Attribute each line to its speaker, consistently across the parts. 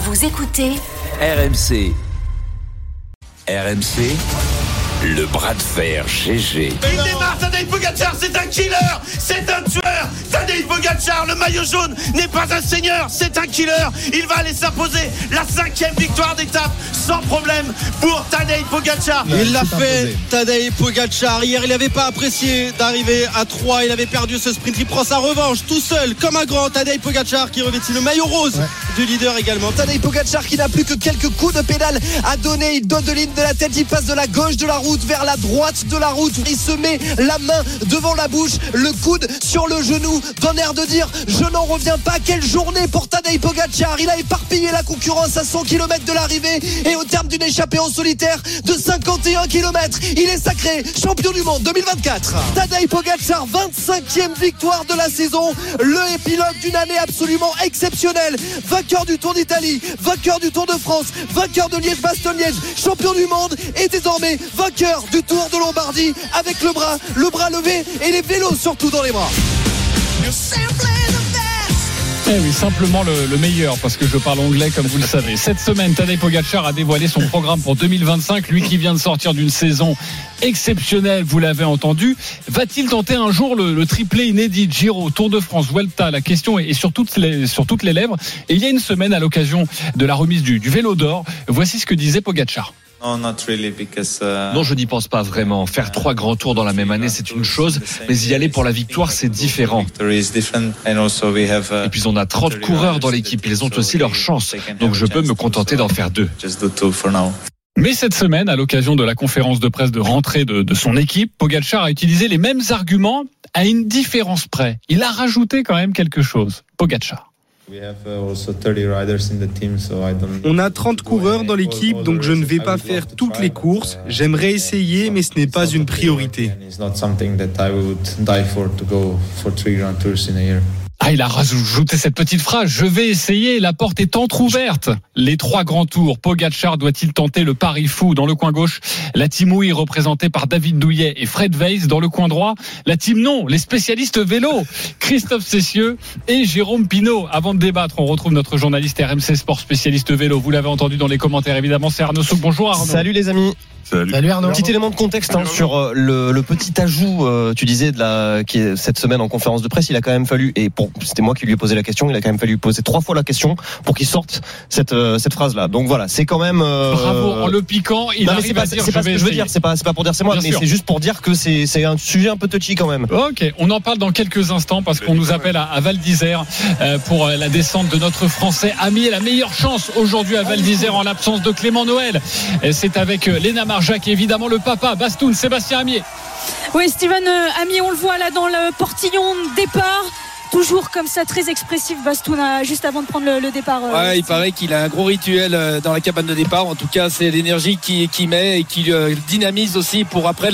Speaker 1: Vous écoutez
Speaker 2: RMC. RMC, le bras de fer GG.
Speaker 3: Il démarre, Tadej Pogačar, c'est un killer, c'est un tueur. Tadej Pogačar, le maillot jaune, n'est pas un seigneur, c'est un killer. Il va aller s'imposer la 5e victoire d'étape sans problème pour Tadej Pogačar.
Speaker 4: Il l'a fait, Tadej Pogačar. Hier, il n'avait pas apprécié d'arriver à 3. Il avait perdu ce sprint. Il prend sa revanche tout seul, comme un grand. Tadej Pogačar qui revêtit le maillot rose du leader également.
Speaker 5: Tadej Pogačar qui n'a plus que quelques coups de pédale à donner. Il donne de ligne de la tête. Il passe de la gauche de la route vers la droite de la route. Il se met la main devant la bouche, le coude sur le genou, d'un air de dire je n'en reviens pas. Quelle journée pour Tadej Pogačar. Il a éparpillé la concurrence à 100 km de l'arrivée et au terme d'une échappée en solitaire de 51 km, il est sacré champion du monde 2024. Tadej Pogačar, 25e victoire de la saison, le pilote d'une année absolument exceptionnelle, vainqueur du Tour d'Italie, vainqueur du Tour de France, vainqueur de Liège-Bastogne-Liège, champion du monde et désormais vainqueur du Tour de Lombardie avec le bras levé et les vélos surtout dans les bras.
Speaker 6: Eh oui, simplement le meilleur, parce que je parle anglais comme vous le savez. Cette semaine, Tadej Pogačar a dévoilé son programme pour 2025. Lui qui vient de sortir d'une saison exceptionnelle, vous l'avez entendu. Va-t-il tenter un jour le triplé inédit Giro, Tour de France, Vuelta? La question est sur toutes les lèvres. Et il y a une semaine, à l'occasion de la remise du vélo d'or, voici ce que disait Pogačar.
Speaker 7: Non, je n'y pense pas vraiment. Faire 3 grands tours dans la même année, c'est une chose, mais y aller pour la victoire, c'est différent. Et puis on a 30 coureurs dans l'équipe, ils ont aussi leur chance, donc je peux me contenter d'en faire 2.
Speaker 6: Mais cette semaine, à l'occasion de la conférence de presse de rentrée de son équipe, Pogačar a utilisé les mêmes arguments à une différence près. Il a rajouté quand même quelque chose. Pogačar.
Speaker 8: On a 30 coureurs dans l'équipe, donc je ne vais pas faire toutes les courses. J'aimerais essayer, mais ce n'est pas une priorité.
Speaker 6: Ah, il a rajouté cette petite phrase. Je vais essayer, la porte est entrouverte. Les 3 grands tours. Pogačar doit-il tenter le pari fou? Dans le coin gauche, la team oui, représentée par David Douillet et Fred Weiss. Dans le coin droit, la team non, les spécialistes vélo, Christophe Cessieux et Jérôme Pinault. Avant de débattre, on retrouve notre journaliste RMC Sport spécialiste vélo. Vous l'avez entendu dans les commentaires, évidemment, c'est Arnaud Souk. Bonjour Arnaud.
Speaker 5: Salut les amis.
Speaker 9: Salut Arnaud.
Speaker 5: Petit élément de contexte sur le petit ajout, tu disais qui est cette semaine en conférence de presse, il a quand même fallu, c'était moi qui lui ai posé la question, il a quand même fallu poser 3 fois la question pour qu'il sorte cette phrase-là. Donc voilà, c'est quand même.
Speaker 6: Bravo, en le piquant, il arrive à dire.
Speaker 5: C'est pas ce que je veux dire, c'est pas pour dire c'est moi, mais c'est juste pour dire que c'est un sujet un peu touchy quand même.
Speaker 6: Ok, on en parle dans quelques instants parce qu'on nous appelle à Val d'Isère pour la descente de notre Français Amier. La meilleure chance aujourd'hui à Val d'Isère en l'absence de Clément Noël. C'est avec Léna Marjac et évidemment le papa Bastoun, Sébastien Amier.
Speaker 10: Oui, Steven Amier, on le voit là dans le portillon de départ. Toujours comme ça, très expressif, Bastoun, juste avant de prendre le départ.
Speaker 9: Ouais, il paraît qu'il a un gros rituel dans la cabane de départ. En tout cas, c'est l'énergie qu'il met et qui dynamise aussi pour après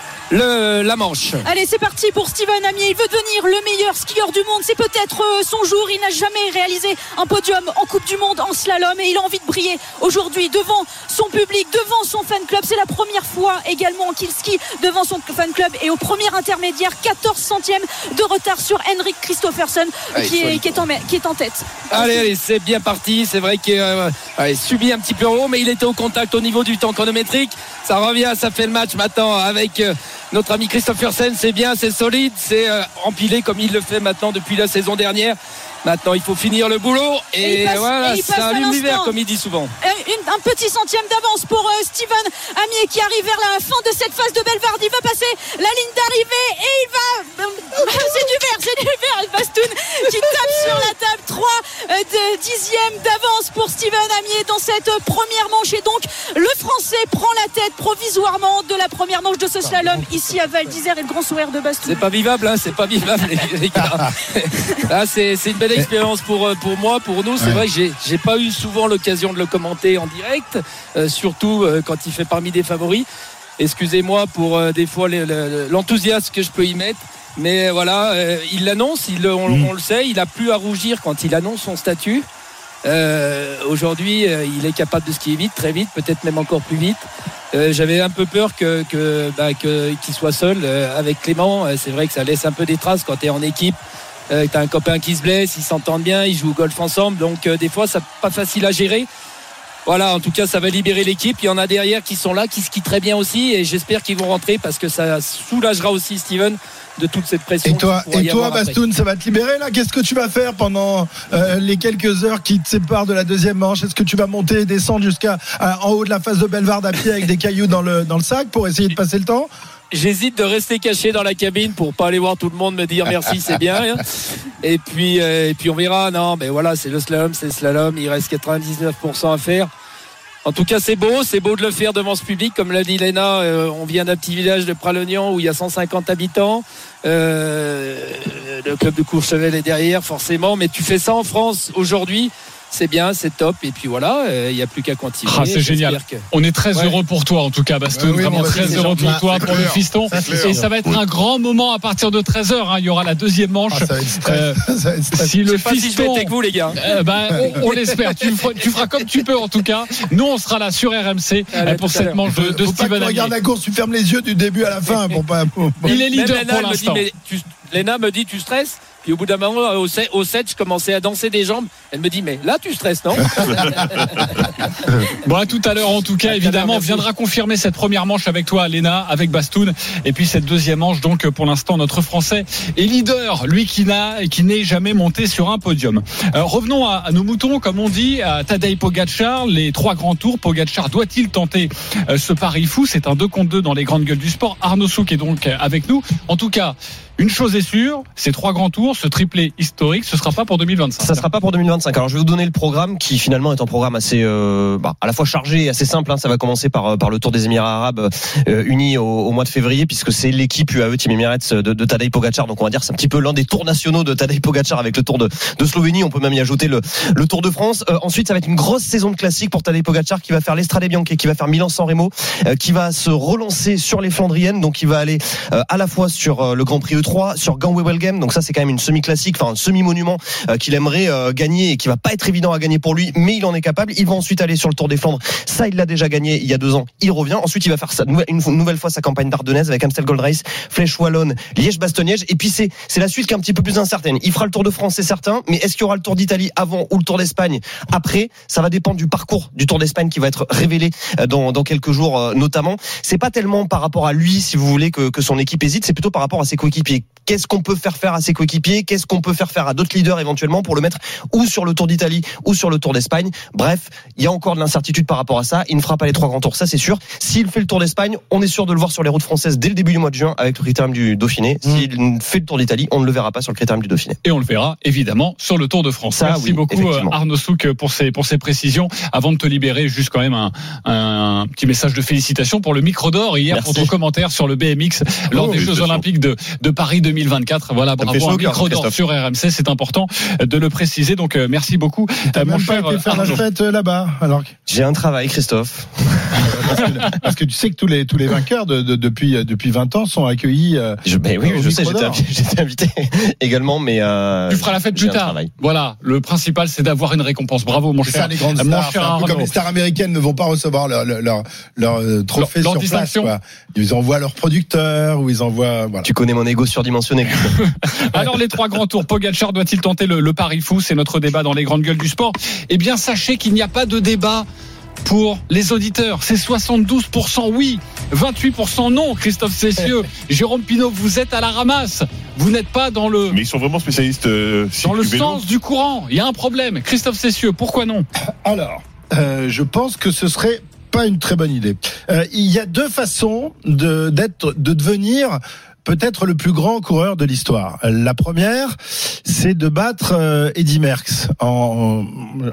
Speaker 9: la manche.
Speaker 10: Allez, c'est parti pour Steven Amier. Il veut devenir le meilleur skieur du monde. C'est peut-être son jour. Il n'a jamais réalisé un podium en Coupe du Monde en slalom et il a envie de briller aujourd'hui devant son public, devant son fan club. C'est la première fois également qu'il skie devant son fan club et au premier intermédiaire, 14 centièmes de retard sur Henrik Kristoffersen qui est en tête.
Speaker 9: Allez, c'est bien parti. C'est vrai qu'il a subi un petit peu en haut, mais il était au contact au niveau du temps chronométrique. Ça revient, ça fait le match maintenant avec notre ami Kristoffersen. C'est bien, c'est solide, c'est empilé comme il le fait maintenant depuis la saison dernière. Maintenant, il faut finir le boulot et voilà, ça allume l'hiver, comme il dit souvent.
Speaker 10: Un petit centième d'avance pour Steven Amier qui arrive vers la fin de cette phase de Bellewaerde. Il va passer la ligne d'arrivée et il va. C'est du vert. Bastoun qui tape sur la table. 3 dixièmes d'avance pour Steven Amier dans cette première manche. Et donc, le Français prend la tête provisoirement de la première manche de ce slalom ici à Val d'Isère et le grand sourire de Bastoun.
Speaker 9: C'est pas vivable, les gars. Là, c'est une belle expérience pour moi, pour nous. C'est vrai que j'ai pas eu souvent l'occasion de le commenter en direct, surtout quand il fait parmi des favoris. Excusez-moi pour des fois l'enthousiasme que je peux y mettre, mais voilà, il l'annonce, on le sait, il a plus à rougir quand il annonce son statut. Aujourd'hui, il est capable de skier vite, très vite, peut-être même encore plus vite. J'avais un peu peur qu'il soit seul avec Clément. C'est vrai que ça laisse un peu des traces quand tu es en équipe. T'as un copain qui se blesse, ils s'entendent bien, ils jouent au golf ensemble, donc des fois c'est pas facile à gérer. Voilà, en tout cas ça va libérer l'équipe. Il y en a derrière qui sont là, qui skient très bien aussi, et j'espère qu'ils vont rentrer parce que ça soulagera aussi Steven de toute cette pression.
Speaker 1: Et toi Bastoun, ça va te libérer là? Qu'est-ce que tu vas faire pendant les quelques heures qui te séparent de la deuxième manche? Est-ce que tu vas monter et descendre jusqu'à en haut de la face de Bellevarde à pied avec des cailloux dans le sac pour essayer de passer le temps?
Speaker 9: J'hésite de rester caché dans la cabine pour pas aller voir tout le monde me dire merci, c'est bien. Et puis on verra. Non, mais voilà, c'est le slalom. Il reste 99% à faire. En tout cas, c'est beau de le faire devant ce public. Comme l'a dit Léna, on vient d'un petit village de Pralognan où il y a 150 habitants. Le club de Courchevel est derrière, forcément. Mais tu fais ça en France aujourd'hui. C'est bien, c'est top. Et puis voilà, il n'y a plus qu'à continuer.
Speaker 6: C'est génial. On est très heureux pour toi, en tout cas, Bastoun. Vraiment très heureux pour toi, pour le fiston. Et ça va être un grand moment à partir de 13h. Il y aura la deuxième manche.
Speaker 1: Ça va être
Speaker 6: si le
Speaker 9: fiston. Si je vais être avec vous, les gars.
Speaker 6: On l'espère. Tu feras comme tu peux, en tout cas. Nous, on sera là sur RMC pour cette manche de Steven Amier.
Speaker 1: Regarde la course, tu fermes les yeux du début à la fin.
Speaker 6: Il est leader pour l'instant.
Speaker 9: Léna me dit, tu stresses? Puis au bout d'un moment, au 7, je commençais à danser des jambes. Elle me dit, mais là, tu stresses, non?
Speaker 6: Bon, à tout à l'heure, en tout cas, évidemment, on viendra confirmer cette première manche avec toi, Léna, avec Bastoun. Et puis cette deuxième manche, donc, pour l'instant, notre Français est leader, lui qui n'est jamais monté sur un podium. Revenons à nos moutons, comme on dit, à Tadej Pogačar, les 3 grands tours. Pogačar doit-il tenter ce pari fou? C'est un 2 contre 2 dans les grandes gueules du sport. Arnaud Souk est donc avec nous. En tout cas, une chose est sûre, ces 3 grands tours, ce triplé historique, ce sera pas pour 2025.
Speaker 5: Ça sera pas pour 2025. Alors je vais vous donner le programme qui finalement est un programme assez à la fois chargé et assez simple. Ça va commencer par le Tour des Émirats Arabes Unis au mois de février, puisque c'est l'équipe UAE Team Emirates de Tadej Pogačar. Donc on va dire c'est un petit peu l'un des tours nationaux de Tadej Pogačar avec le Tour de Slovénie. On peut même y ajouter le Tour de France. Ensuite ça va être une grosse saison de classique pour Tadej Pogačar qui va faire l'Estrade Bianche, qui va faire Milan-San Remo, qui va se relancer sur les Flandriennes. Donc il va aller à la fois sur le Grand Prix E3, sur Gand-Wevelgem. Donc ça c'est quand même une semi-classique, enfin un semi-monument qu'il aimerait gagner et qui va pas être évident à gagner pour lui, mais il en est capable. Il va ensuite aller sur le Tour des Flandres. Ça il l'a déjà gagné il y a 2 ans. Il revient. Ensuite il va faire une nouvelle fois sa campagne d'Ardennaise avec Amstel Gold Race, Flèche Wallonne, Liège-Bastogne-Liège. Et puis c'est la suite qui est un petit peu plus incertaine. Il fera le Tour de France, c'est certain, mais est-ce qu'il y aura le Tour d'Italie avant ou le Tour d'Espagne après? Ça va dépendre du parcours du Tour d'Espagne qui va être révélé dans quelques jours notamment. C'est pas tellement par rapport à lui, si vous voulez, que son équipe hésite, c'est plutôt par rapport à ses coéquipiers. Qu'est-ce qu'on peut faire à ses coéquipiers? Qu'est-ce qu'on peut faire à d'autres leaders éventuellement pour le mettre ou sur le Tour d'Italie ou sur le Tour d'Espagne? Bref, il y a encore de l'incertitude par rapport à ça. Il ne fera pas les 3 grands tours, ça c'est sûr. S'il fait le Tour d'Espagne, on est sûr de le voir sur les routes françaises dès le début du mois de juin avec le critérium du Dauphiné. S'il fait le Tour d'Italie, on ne le verra pas sur le critérium du Dauphiné.
Speaker 6: Et on le verra évidemment sur le Tour de France. Merci beaucoup Arnaud Souk pour ces précisions. Avant de te libérer, juste quand même un petit message de félicitations pour le micro d'or hier. Merci. Pour ton commentaire sur le BMX lors des Jeux Olympiques de Paris 2024. Voilà, bravo, un micro d'or sur RMC, c'est important de le préciser. Donc merci beaucoup.
Speaker 1: T'as même pas été faire la fête là-bas alors.
Speaker 5: J'ai un travail, Christophe.
Speaker 1: Parce que tu sais que tous les vainqueurs depuis 20 ans sont accueillis.
Speaker 5: Je sais, j'étais invité également, mais
Speaker 6: tu feras la fête plus tard. Voilà, le principal c'est d'avoir une récompense. Bravo mon cher.
Speaker 1: C'est ça les grandes stars. Un peu comme les stars américaines ne vont pas recevoir leur trophée sur place. Quoi. Ils envoient leurs producteurs ou ils envoient. Voilà.
Speaker 5: Tu connais mon ego surdimensionné.
Speaker 6: Alors les 3 grands tours, Pogačar doit-il tenter le pari fou? C'est notre débat dans les grandes gueules du sport. Eh bien sachez qu'il n'y a pas de débat pour les auditeurs. C'est 72% oui, 28% non. Christophe Cessieux, Jérôme Pinault, vous êtes à la ramasse. Vous n'êtes pas dans le...
Speaker 11: Mais ils sont vraiment spécialistes
Speaker 6: dans le sens du courant. Il y a un problème. Christophe Cessieux, pourquoi non?
Speaker 1: Alors, je pense que ce serait pas une très bonne idée. Il y a 2 façons de devenir peut-être le plus grand coureur de l'histoire. La première, c'est de battre Eddy Merckx en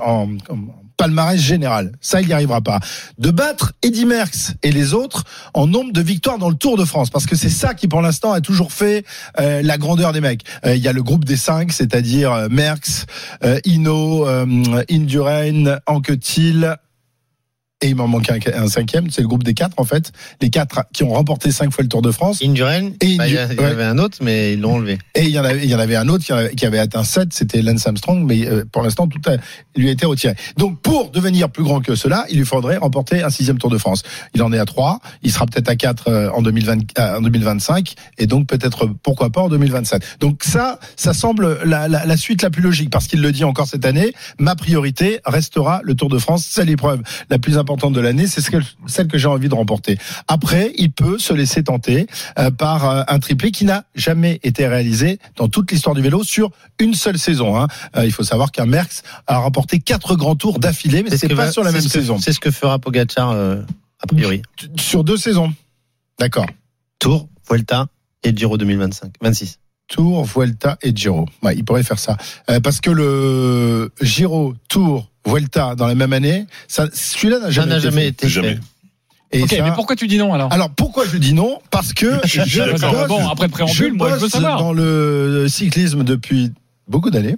Speaker 1: palmarès général. Ça, il n'y arrivera pas. De battre Eddy Merckx et les autres en nombre de victoires dans le Tour de France. Parce que c'est ça qui, pour l'instant, a toujours fait la grandeur des mecs. Il y a le groupe des 5, c'est-à-dire Merckx, Hinault, Indurain, Anquetil, Et il m'en manque un cinquième, c'est le groupe des 4 en fait. Les 4 qui ont remporté 5 fois le Tour de France.
Speaker 5: Indurain, il y avait un autre, mais ils l'ont enlevé.
Speaker 1: Et il y en avait un autre qui avait atteint 7, c'était Lance Armstrong, mais pour l'instant tout lui a été retiré. Donc pour devenir plus grand que cela, il lui faudrait remporter un 6e Tour de France. Il en est à 3, il sera peut-être à 4 en 2025, et donc peut-être pourquoi pas en 2027. Donc ça semble la suite la plus logique, parce qu'il le dit encore cette année, ma priorité restera le Tour de France, c'est l'épreuve la plus importante de l'année, c'est celle que j'ai envie de remporter. Après, il peut se laisser tenter par un triplé qui n'a jamais été réalisé dans toute l'histoire du vélo sur une seule saison. Il faut savoir qu'un Merckx a remporté 4 grands tours d'affilée, mais c'est pas sur la même saison.
Speaker 5: C'est ce que fera Pogačar a priori.
Speaker 1: Sur 2 saisons. D'accord.
Speaker 5: Tour, Vuelta et Giro 26.
Speaker 1: Tour, Vuelta et Giro. Ouais, il pourrait faire ça. Parce que le Giro, Tour, Vuelta dans la même année, celui-là n'a jamais été fait.
Speaker 6: Et ok, mais pourquoi tu dis non alors ?
Speaker 1: Alors pourquoi je dis non ? Parce que
Speaker 6: après le préambule, moi je veux savoir.
Speaker 1: Dans le cyclisme depuis beaucoup d'années.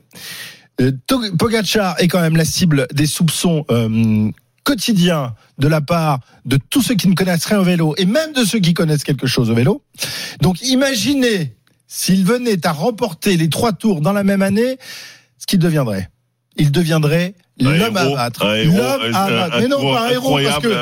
Speaker 1: Pogačar est quand même la cible des soupçons quotidiens de la part de tous ceux qui ne connaissent rien au vélo et même de ceux qui connaissent quelque chose au vélo. Donc imaginez s'il venait à remporter les 3 tours dans la même année, ce qu'il deviendrait. Il deviendrait l'homme à battre. L'homme à battre. Mais non, pas un héros,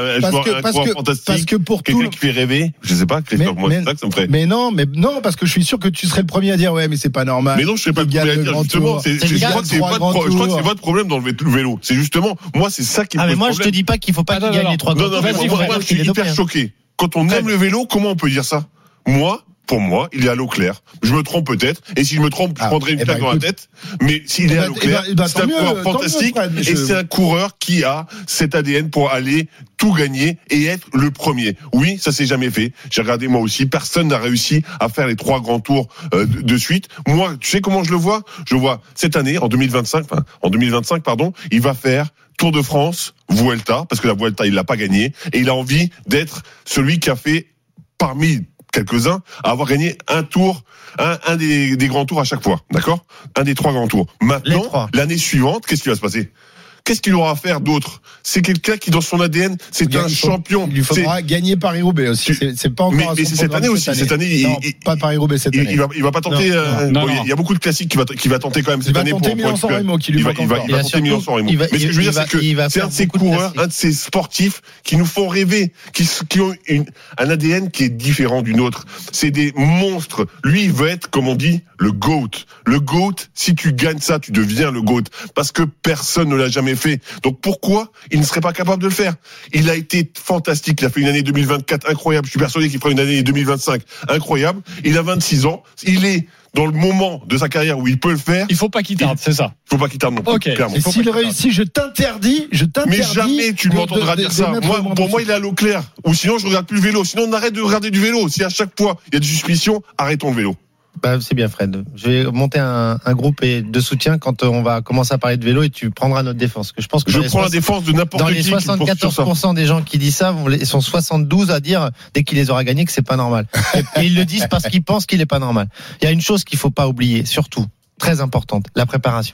Speaker 1: parce que pour tout.
Speaker 11: Quelqu'un qui fait rêver, je sais pas, Christophe, moi, c'est ça que ça me ferait.
Speaker 1: Mais non, parce que je suis sûr que tu serais le premier à dire, ouais, mais c'est pas normal.
Speaker 11: Mais non, je serais pas le premier à dire, justement. Je crois que c'est votre problème dans le vélo. C'est justement, moi, c'est ça qui me pose problème.
Speaker 5: Mais moi, je te dis pas qu'il faut pas qu'il gagne les 3 grands tours.
Speaker 11: Non, moi, je suis hyper choqué. Quand on aime le vélo, comment on peut dire ça? Pour moi, il est à l'eau claire. Je me trompe peut-être, et si je me trompe, je prendrai une claque dans la tête. Mais s'il est à l'eau claire, c'est un coureur fantastique, et c'est un coureur qui a cet ADN pour aller tout gagner et être le premier. Oui, ça s'est jamais fait. J'ai regardé moi aussi, personne n'a réussi à faire les 3 grands tours de suite. Moi, tu sais comment je le vois ? Je vois cette année, en 2025, il va faire Tour de France, Vuelta, parce que la Vuelta, il l'a pas gagné, et il a envie d'être celui qui a fait parmi quelques-uns à avoir gagné un tour, un des grands tours à chaque fois, d'accord ? Un des 3 grands tours. Maintenant, l'année suivante, qu'est-ce qui va se passer ? Qu'est-ce qu'il aura à faire d'autre ? C'est quelqu'un qui, dans son ADN, c'est un champion.
Speaker 1: Il lui faudra gagner Paris-Roubaix aussi. C'est pas encore.
Speaker 11: Mais c'est cette année aussi. Cette année,
Speaker 1: pas Paris-Roubaix cette année.
Speaker 11: Il va pas tenter. Il y a beaucoup de classiques qui va tenter quand même cette année pour.
Speaker 1: Il va tenter Milan-San Remo qui lui manque encore.
Speaker 11: Il va tenter Milan-San Remo. Mais ce que je veux dire, c'est que c'est un de ces coureurs, un de ces sportifs qui nous font rêver, qui ont un ADN qui est différent d'une autre. C'est des monstres. Lui, il veut être, comme on dit, le GOAT. Le GOAT, si tu gagnes ça, tu deviens le GOAT. Parce que personne ne l'a jamais fait. Donc pourquoi il ne serait pas capable de le faire ? Il a été fantastique. Il a fait une année 2024 incroyable. Je suis persuadé qu'il fera une année 2025 incroyable. Il a 26 ans. Il est dans le moment de sa carrière où il peut le faire.
Speaker 6: Il faut pas qu'il tarde, c'est ça.
Speaker 11: Il faut pas qu'il tarde non plus.
Speaker 6: Okay.
Speaker 11: Clairement.
Speaker 1: Et s'il réussit, je t'interdis.
Speaker 11: Mais jamais tu m'entendras dire ça. Pour moi, il est à l'eau claire. Ou sinon, je regarde plus le vélo. Sinon, on arrête de regarder du vélo. Si à chaque fois il y a des suspicions, arrêtons le vélo.
Speaker 5: C'est bien, Fred. Je vais monter un groupe de soutien quand on va commencer à parler de vélo et tu prendras notre défense. Que je pense que
Speaker 11: je prends la défense de n'importe qui.
Speaker 5: Dans les 74% des gens qui disent ça, ils sont 72 à dire dès qu'il les aura gagnés que c'est pas normal. Et ils le disent parce qu'ils pensent qu'il est pas normal. Il y a une chose qu'il faut pas oublier, surtout très importante, la préparation.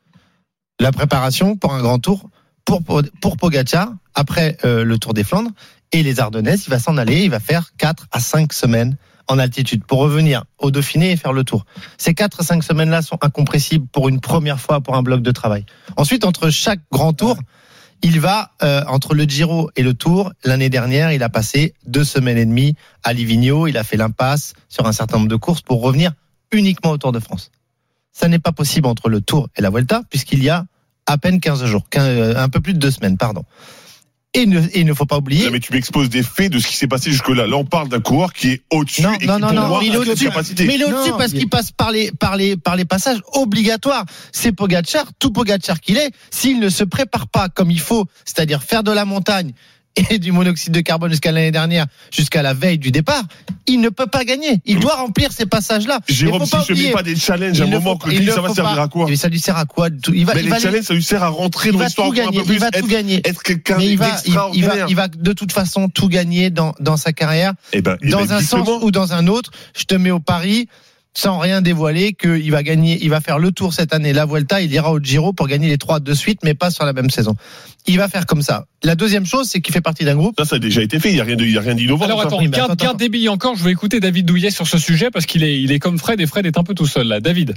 Speaker 5: La préparation pour un grand tour pour Pogačar après le Tour des Flandres et les Ardennaises, il va s'en aller, il va faire 4 à 5 semaines en altitude pour revenir au Dauphiné et faire le tour. Ces 4 à 5 semaines-là sont incompressibles pour une première fois pour un bloc de travail. Ensuite, entre chaque grand tour, il va, entre le Giro et le Tour, l'année dernière, il a passé 2 semaines et demie à Livigno, il a fait l'impasse sur un certain nombre de courses pour revenir uniquement au Tour de France. Ça n'est pas possible entre le Tour et la Vuelta, puisqu'il y a à peine 15 jours, un peu plus de 2 semaines, pardon. Et il ne faut pas oublier.
Speaker 11: Non, mais tu m'exposes des faits de ce qui s'est passé jusque-là. Là, on parle d'un coureur qui est au-dessus.
Speaker 5: Non, il est au-dessus. Mais il est au-dessus parce qu'il passe par les passages obligatoires. C'est Pogačar, tout Pogačar qu'il est. S'il ne se prépare pas comme il faut, c'est-à-dire faire de la montagne et du monoxyde de carbone jusqu'à l'année dernière, jusqu'à la veille du départ, il ne peut pas gagner. Il doit remplir ces passages-là.
Speaker 11: Jérôme, si je ne mets pas des challenges à un moment, ça va servir à quoi ?
Speaker 5: Mais ça lui sert à quoi ?
Speaker 11: Les challenges, ça lui sert à rentrer dans l'histoire encore un peu plus.
Speaker 5: Il va tout gagner.
Speaker 11: Être quelqu'un d'extraordinaire.
Speaker 5: Il va de toute façon tout gagner dans sa carrière. Dans un sens ou dans un autre. Je te mets au pari. sans rien dévoiler, qu'il va gagner, il va faire le Tour cette année, la Vuelta, il ira au Giro pour gagner les 3 de suite, mais pas sur la même saison. Il va faire comme ça. La deuxième chose, c'est qu'il fait partie d'un groupe.
Speaker 11: Ça a déjà été fait. Il y a rien d'innovant.
Speaker 6: Alors attends, garde des billes encore. Je vais écouter David Douillet sur ce sujet parce qu'il est comme Fred et Fred est un peu tout seul là. David.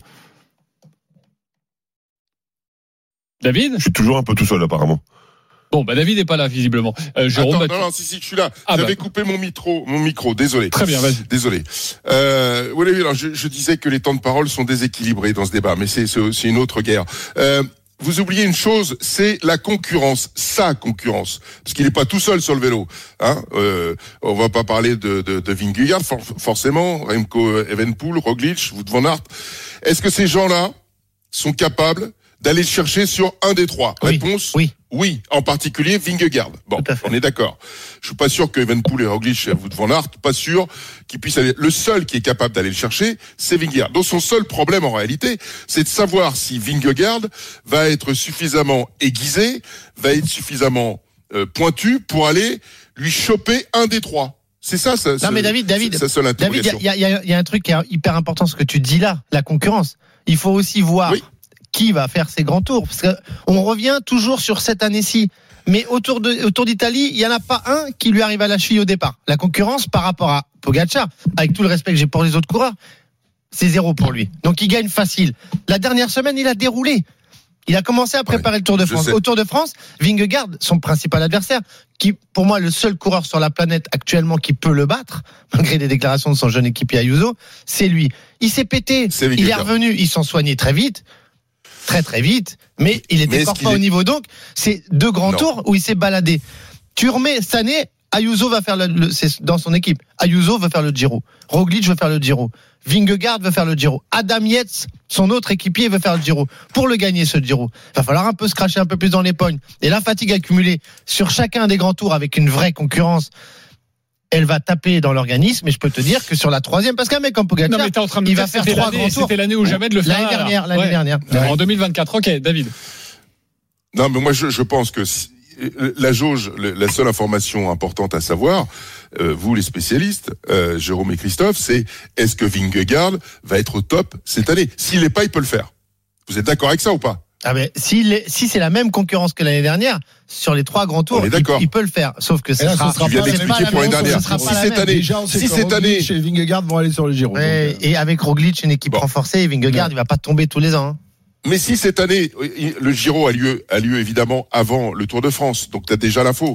Speaker 11: Je suis toujours un peu tout seul apparemment.
Speaker 6: Bon, David n'est pas là, visiblement. Jérôme,
Speaker 12: non, si, je suis là. J'avais coupé mon micro, désolé.
Speaker 6: Très bien, vas-y.
Speaker 12: Désolé. Alors, je disais que les temps de parole sont déséquilibrés dans ce débat, mais c'est une autre guerre. Vous oubliez une chose, c'est la concurrence, sa concurrence. Parce qu'il n'est pas tout seul sur le vélo. On va pas parler de Vingegaard, forcément, Remco Evenepoel, Roglic, Wout van Aert. Est-ce que ces gens-là sont capables d'aller chercher sur un des trois? Réponse oui, en particulier Vingegaard. Bon, on est d'accord. Je suis pas sûr que Evenepoel et Roglic et Wout van Aert, pas sûr qu'ils puissent aller. Le seul qui est capable d'aller le chercher, c'est Vingegaard. Donc son seul problème en réalité, c'est de savoir si Vingegaard va être suffisamment aiguisé, va être suffisamment pointu pour aller lui choper un des trois. C'est ça.
Speaker 5: Non mais David, il y a un truc qui est hyper important, ce que tu dis là, la concurrence. Il faut aussi voir. Oui. Qui va faire ces grands tours, parce qu'on revient toujours sur cette année-ci, mais autour d'Italie, il n'y en a pas un qui lui arrive à la cheville au départ. La concurrence par rapport à Pogačar, avec tout le respect que j'ai pour les autres coureurs, c'est 0 pour lui, donc il gagne facile. La dernière semaine, il a déroulé, il a commencé à préparer le Tour de France. Au Tour de France, Vingegaard, son principal adversaire, qui pour moi le seul coureur sur la planète actuellement qui peut le battre, malgré les déclarations de son jeune équipier Ayuso, c'est lui. Il s'est pété, il est revenu, il s'en soignait très vite, mais il était encore pas au niveau. Donc, c'est 2 grands tours où il s'est baladé. Tu remets cette année, Ayuso va faire c'est dans son équipe. Ayuso veut faire le Giro. Roglic veut faire le Giro. Vingegaard veut faire le Giro. Adam Yates, son autre équipier, veut faire le Giro. Pour le gagner, ce Giro, il va falloir un peu se cracher un peu plus dans les pognes. Et la fatigue accumulée sur chacun des grands tours avec une vraie concurrence, elle va taper dans l'organisme, et je peux te dire que sur la 3e, parce qu'un mec comme Pogačar, il va faire 3 grands tours.
Speaker 6: C'était l'année où jamais de le faire.
Speaker 5: L'année dernière.
Speaker 6: En 2024. Ok, David.
Speaker 12: Non, mais moi, je pense que la jauge, la seule information importante à savoir, vous les spécialistes, Jérôme et Christophe, c'est est-ce que Vingegaard va être au top cette année? S'il l'est pas, il peut le faire. Vous êtes d'accord avec ça ou pas?
Speaker 5: Si c'est la même concurrence que l'année dernière, sur les 3 grands tours, il peut le faire. Sauf que ça sera.
Speaker 12: Tu viens d'expliquer pour l'année dernière. Si cette année,
Speaker 1: chez Vingegaard vont aller sur le Giro.
Speaker 5: Et avec Roglic, une équipe renforcée, Vingegaard, il va pas tomber tous les ans.
Speaker 12: Mais si cette année, le Giro a lieu évidemment avant le Tour de France, donc t'as déjà l'info.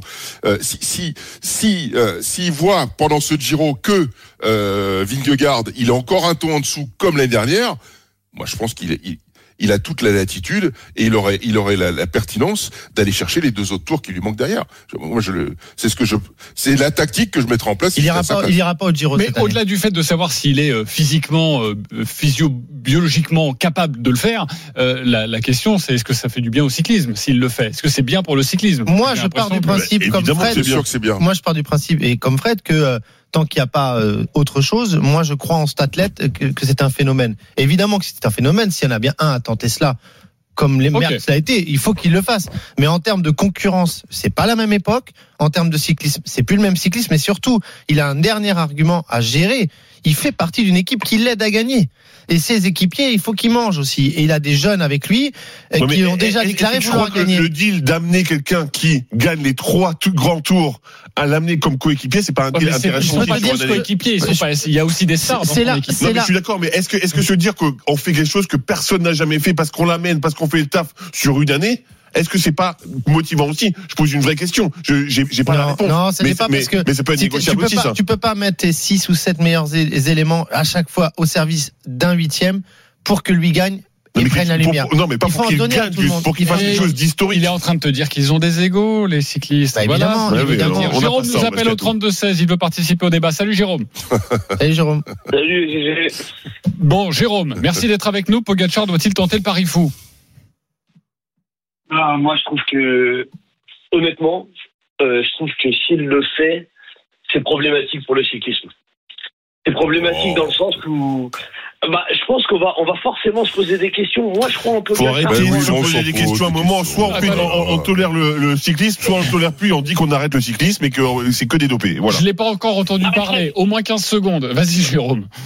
Speaker 12: S'il voit pendant ce Giro que Vingegaard, il est encore un ton en dessous comme l'année dernière, moi je pense il a toute la latitude et il aurait la pertinence d'aller chercher les 2 autres tours qui lui manquent derrière. C'est la tactique que je mettrai en place.
Speaker 5: Il ira pas au Giro.
Speaker 6: Mais au-delà du fait de savoir s'il est physiquement, biologiquement capable de le faire, la question c'est est-ce que ça fait du bien au cyclisme s'il le fait? Est-ce que c'est bien pour le cyclisme?
Speaker 5: Moi, je pars du principe comme Fred.
Speaker 12: C'est sûr que c'est bien.
Speaker 5: Moi, je pars du principe et comme Fred que tant qu'il n'y a pas autre chose, moi je crois en cet athlète que c'est un phénomène. Évidemment que c'est un phénomène, s'il y en a bien un à tenter cela, comme les Merckx l'a été, il faut qu'il le fasse. Mais en termes de concurrence, c'est pas la même époque. En termes de cyclisme, c'est plus le même cyclisme. Mais surtout, il a un dernier argument à gérer. Il fait partie d'une équipe qui l'aide à gagner. Et ses équipiers, il faut qu'ils mangent aussi. Et il a des jeunes avec lui qui ont déjà déclaré vouloir gagner.
Speaker 11: Le deal d'amener quelqu'un qui gagne les 3 grands tours à l'amener comme coéquipier, c'est pas un deal intéressant.
Speaker 6: Ils sont pas dire coéquipier, il y a aussi des stars dans son équipe.
Speaker 11: Je suis d'accord, mais est-ce que se dire qu'on fait quelque chose que personne n'a jamais fait parce qu'on l'amène, parce qu'on fait le taf sur une année? Est-ce que c'est pas motivant aussi? Je pose une vraie question. J'ai pas la réponse.
Speaker 5: Non, ce n'est pas parce que.
Speaker 11: Mais ça peut être négociable aussi, ça.
Speaker 5: Tu peux pas mettre tes 6 ou 7 meilleurs éléments à chaque fois au service d'un 8e pour que lui gagne. Ils prennent la lumière.
Speaker 11: Non, mais pas pour qu'il gagne, pour qu'il fasse quelque chose d'historique.
Speaker 6: Il est en train de te dire qu'ils ont des égos, les cyclistes.
Speaker 5: Évidemment.
Speaker 6: Jérôme nous appelle au 32-16. Il veut participer au débat. Salut, Jérôme.
Speaker 5: Salut, Jérôme.
Speaker 13: Salut,
Speaker 6: Bon, Jérôme, merci d'être avec nous. Pogačar doit-il tenter le pari fou?
Speaker 13: Moi, je trouve que, honnêtement, s'il le fait, c'est problématique pour le cyclisme. C'est problématique dans le sens où, je pense qu'on va forcément se poser des questions. Moi, je crois en Pogačar.
Speaker 11: Faut arrêter de se poser des questions à un moment. Soit on tolère le cyclisme, soit on ne tolère plus, on dit qu'on arrête le cyclisme et que c'est que des dopés. Voilà.
Speaker 6: Je l'ai pas encore entendu parler. Au moins 15 secondes. Vas-y, Jérôme.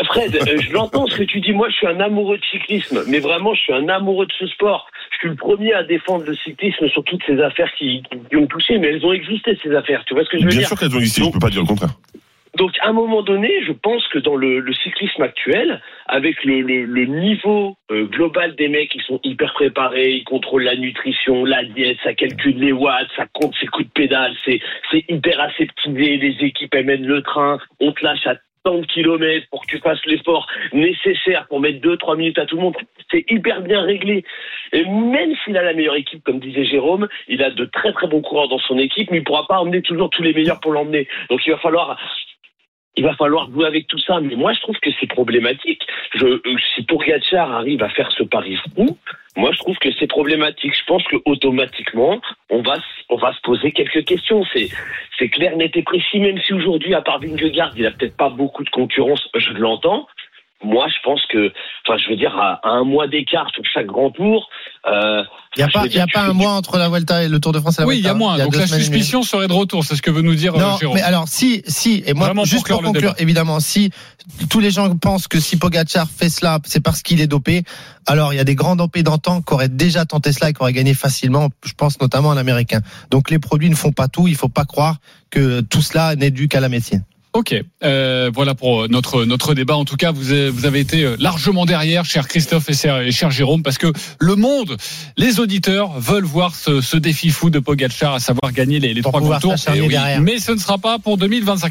Speaker 13: Fred, je l'entends ce que tu dis. Moi, je suis un amoureux de cyclisme, mais vraiment, je suis un amoureux de ce sport. Je suis le premier à défendre le cyclisme sur toutes ces affaires qui ont touché, mais elles ont existé, ces affaires. Tu vois ce que je veux dire?
Speaker 11: Bien sûr qu'elles ont existé, je peux pas dire le contraire.
Speaker 13: Donc, à un moment donné, je pense que dans le cyclisme actuel, avec le niveau global des mecs, ils sont hyper préparés, ils contrôlent la nutrition, la diète, ça calcule les watts, ça compte ses coups de pédale, c'est hyper aseptisé, les équipes elles mènent le train, on te lâche à tant de kilomètres pour que tu fasses l'effort nécessaire pour mettre 2-3 minutes à tout le monde. C'est hyper bien réglé. Et même s'il a la meilleure équipe, comme disait Jérôme, il a de très très bons coureurs dans son équipe, mais il pourra pas emmener toujours tous les meilleurs pour l'emmener. Donc il va falloir jouer avec tout ça. Mais moi, je trouve que c'est problématique. Si Pogačar arrive à faire ce pari fou, moi, je trouve que c'est problématique. Je pense que automatiquement, on va se poser quelques questions. C'est clair, net et précis. Même si aujourd'hui, à part Vingegaard, il a peut-être pas beaucoup de concurrence, je l'entends. Moi, je pense que, à un mois d'écart sur chaque grand tour.
Speaker 5: Il n'y a pas un mois entre la Vuelta et le Tour de France.
Speaker 6: Oui, il y a moins. Donc la suspicion serait de retour. C'est ce que veut nous dire
Speaker 5: non,
Speaker 6: Jérôme.
Speaker 5: Mais alors, si, et moi, vraiment juste pour conclure, évidemment, si tous les gens pensent que si Pogačar fait cela, c'est parce qu'il est dopé, alors il y a des grands dopés d'antan qui auraient déjà tenté cela et qui auraient gagné facilement. Je pense notamment à l'Américain. Donc les produits ne font pas tout. Il ne faut pas croire que tout cela n'est dû qu'à la médecine.
Speaker 6: Ok, voilà pour notre débat. En tout cas, vous avez été largement derrière, cher Christophe et cher Jérôme, parce que le monde, les auditeurs veulent voir ce défi fou de Pogačar, à savoir gagner les 3 grands tours.
Speaker 5: Mais
Speaker 6: ce ne sera pas pour 2025.